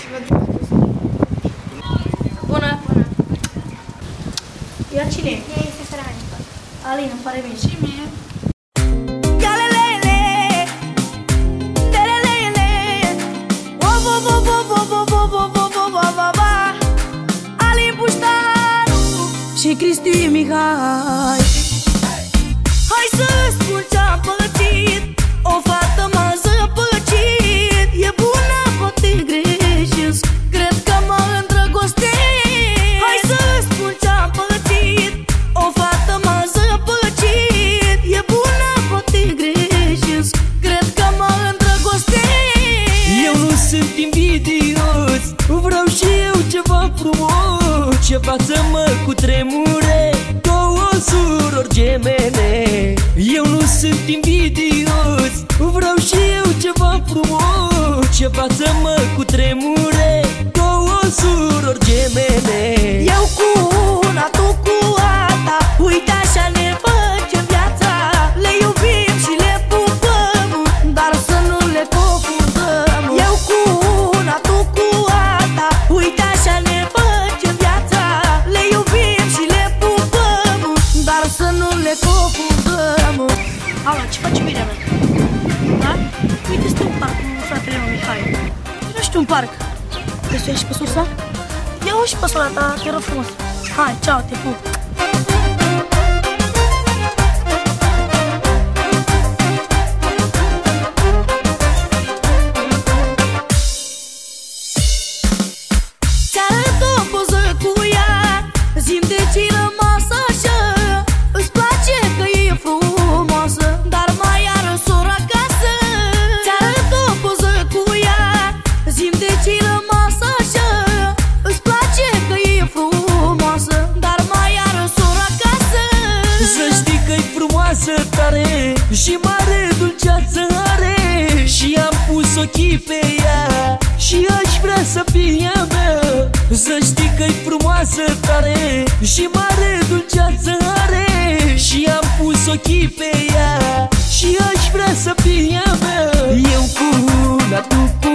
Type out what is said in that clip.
Bună! Ea cine e? Ea este Săranică. Alina, îmi pare bine. Și mie. Alin Puștaru și Cristi Mihai. Hai să spun ce-am pățit, o fată m-a zăpăcit. E bună, poate greșesc, cred că mă îndrăgostesc. Hai să spun ce-am pățit, o fată m-a zăpăcit. E bună, poate greșesc, cred că mă îndrăgostesc. Eu nu sunt invidios, vreau și eu ceva frumos, ceva să mă cutremure, două surori gemene. Eu nu sunt invidios, vreau și eu ceva frumos, ceva să mă cutremure, două surori gemene. Eu cu una, tu cu alta, uite așa ne facem viața. Le iubim și le pupăm, dar să nu le confundăm. Eu cu una, tu cu alta, uite așa ne facem viața. Le iubim și le pupăm, dar să nu le confundăm. Ala, ce faci iubirea mea? Da? Uite, stă un parc cu fratele meu Mihai. Nu știu, un parc. Vrei să ieși pe sursa? Ia-o și pe sora ta, te rog frumos. Hai, ceau, te pup. Ți-arăt o poză cu ea, zi-mi de ce-i rămas așa. Îți place că e frumoasă, dar mai are sora acasă. Ți-arăt o poză cu ea, zi-mi de ce-i rămas așa. Îți place că e frumoasă, dar mai are sora acasă. Să știi că-i frumoasă tare și mare dulceață are, și am pus ochii pe ea și aș vrea să fie a mea. Să știi că-i frumoasă tare și mare dulceață are, și am pus ochii pe ea și aș vrea să fie a mea. Eu cu una, tu cu